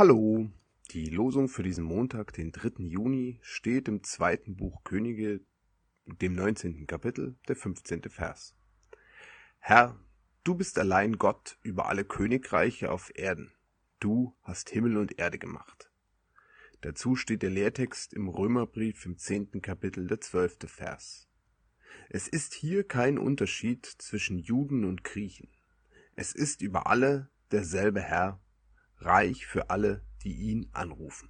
Hallo, die Losung für diesen Montag, den 3. Juni, steht im 2. Buch Könige, dem 19. Kapitel, der 15. Vers. Herr, du bist allein Gott über alle Königreiche auf Erden. Du hast Himmel und Erde gemacht. Dazu steht der Lehrtext im Römerbrief im 10. Kapitel, der 12. Vers. Es ist hier kein Unterschied zwischen Juden und Griechen. Es ist über alle derselbe Herr, reich für alle, die ihn anrufen.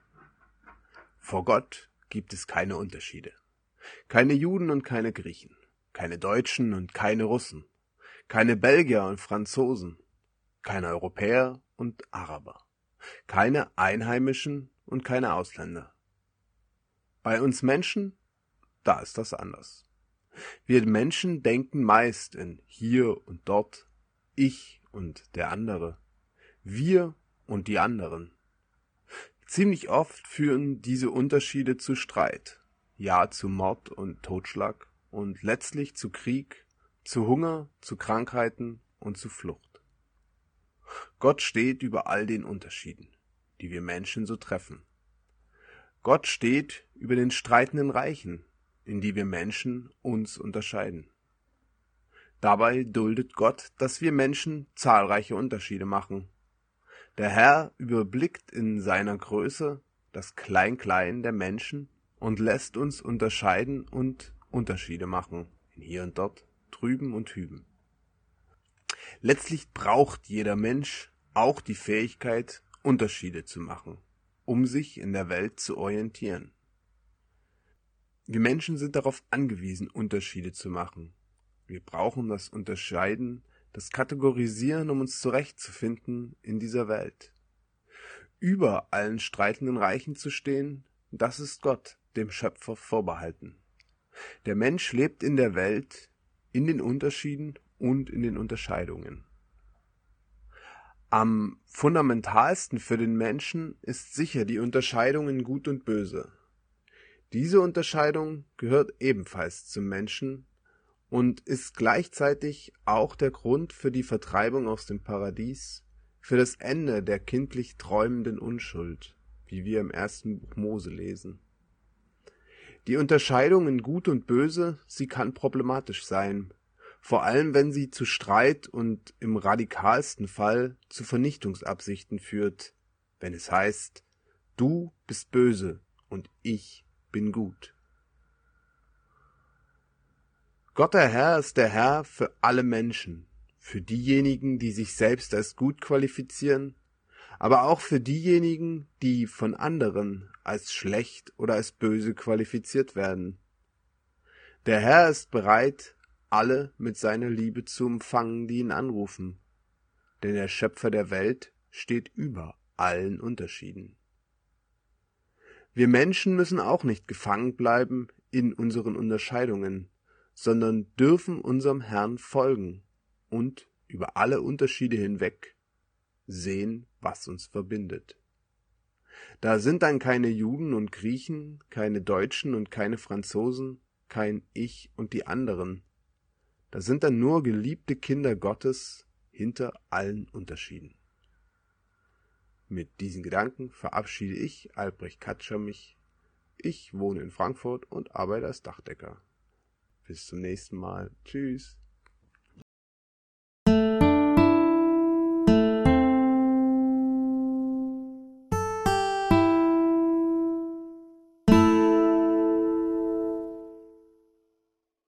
Vor Gott gibt es keine Unterschiede. Keine Juden und keine Griechen, keine Deutschen und keine Russen, keine Belgier und Franzosen, keine Europäer und Araber, keine Einheimischen und keine Ausländer. Bei uns Menschen, da ist das anders. Wir Menschen denken meist in hier und dort, ich und der andere, wir und die anderen. Ziemlich oft führen diese Unterschiede zu Streit, ja zu Mord und Totschlag und letztlich zu Krieg, zu Hunger, zu Krankheiten und zu Flucht. Gott steht über all den Unterschieden, die wir Menschen so treffen. Gott steht über den streitenden Reichen, in die wir Menschen uns unterscheiden. Dabei duldet Gott, dass wir Menschen zahlreiche Unterschiede machen. Der Herr überblickt in seiner Größe das Klein-Klein der Menschen und lässt uns unterscheiden und Unterschiede machen, hier und dort, drüben und hüben. Letztlich braucht jeder Mensch auch die Fähigkeit, Unterschiede zu machen, um sich in der Welt zu orientieren. Wir Menschen sind darauf angewiesen, Unterschiede zu machen. Wir brauchen das Unterscheiden, das Kategorisieren, um uns zurechtzufinden in dieser Welt. Über allen streitenden Reichen zu stehen, das ist Gott, dem Schöpfer, vorbehalten. Der Mensch lebt in der Welt, in den Unterschieden und in den Unterscheidungen. Am fundamentalsten für den Menschen ist sicher die Unterscheidung in Gut und Böse. Diese Unterscheidung gehört ebenfalls zum Menschen und ist gleichzeitig auch der Grund für die Vertreibung aus dem Paradies, für das Ende der kindlich träumenden Unschuld, wie wir im 1. Buch Mose lesen. Die Unterscheidung in Gut und Böse, sie kann problematisch sein, vor allem wenn sie zu Streit und im radikalsten Fall zu Vernichtungsabsichten führt, wenn es heißt, du bist böse und ich bin gut. Gott der Herr ist der Herr für alle Menschen, für diejenigen, die sich selbst als gut qualifizieren, aber auch für diejenigen, die von anderen als schlecht oder als böse qualifiziert werden. Der Herr ist bereit, alle mit seiner Liebe zu umfangen, die ihn anrufen, denn der Schöpfer der Welt steht über allen Unterschieden. Wir Menschen müssen auch nicht gefangen bleiben in unseren Unterscheidungen, sondern dürfen unserem Herrn folgen und über alle Unterschiede hinweg sehen, was uns verbindet. Da sind dann keine Juden und Griechen, keine Deutschen und keine Franzosen, kein Ich und die anderen. Da sind dann nur geliebte Kinder Gottes hinter allen Unterschieden. Mit diesen Gedanken verabschiede ich, Albrecht Katscher, mich. Ich wohne in Frankfurt und arbeite als Dachdecker. Bis zum nächsten Mal. Tschüss.